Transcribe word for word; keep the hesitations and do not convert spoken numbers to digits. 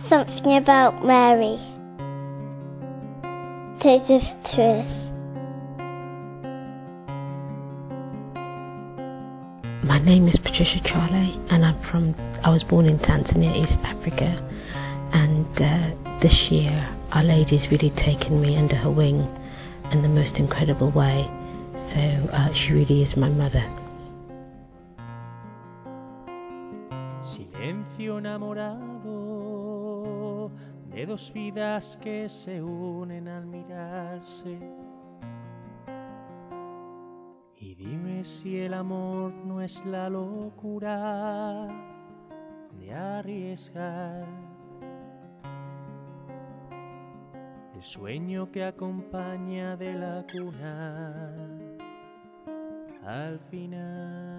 Something about Mary. Take us to us. My name is Patricia Charlie, and I'm from. I was born in Tanzania, East Africa, and uh, this year Our Lady's really taken me under her wing in the most incredible way. So uh, she really is my mother. Silencio enamorado de dos vidas que se unen al mirarse. Y dime si el amor no es la locura de arriesgar el sueño que acompaña de la cuna al final.